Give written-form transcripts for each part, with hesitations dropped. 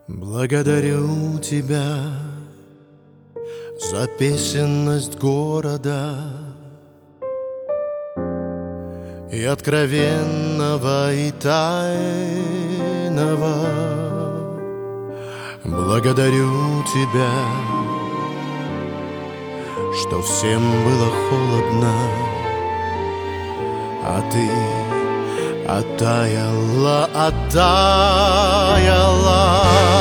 Благодарю тебя за песенность города и откровенного, и тайного. Благодарю тебя, что всем было холодно, а ты оттаяла, оттаяла.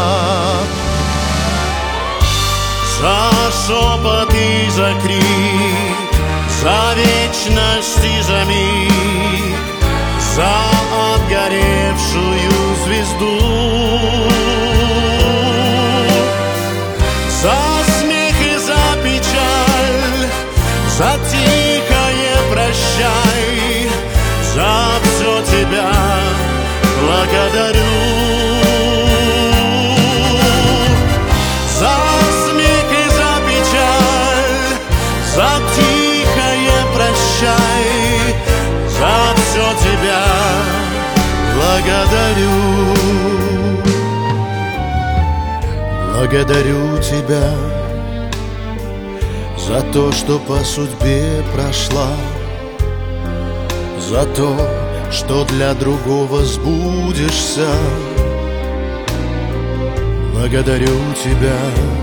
За шепот и за крик, за вечность и за миг, за отгоревшую звезду, за смех и за печаль, за тихое прощай, за все тебя благодарю. За смех и за печаль, за тихое прощай, за все тебя благодарю. Благодарю тебя за то, что по судьбе прошла, за то, что для другого сбудешься. Благодарю тебя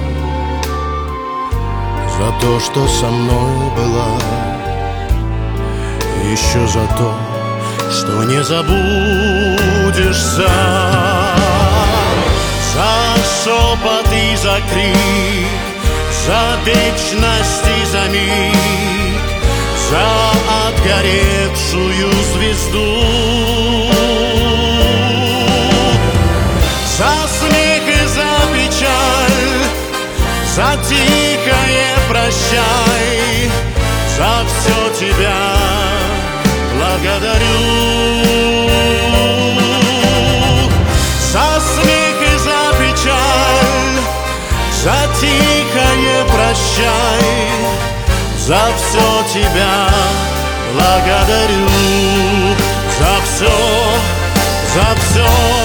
за то, что со мной была, еще за то, что не забудешься. За шепот и за крик, за вечность и за миг, за отгоревшую звезду, за смех и за печаль, за тихое прощай, за все тебя благодарю. За смех и за печаль, за тихое прощай, за все тебя благодарю. За все, за все.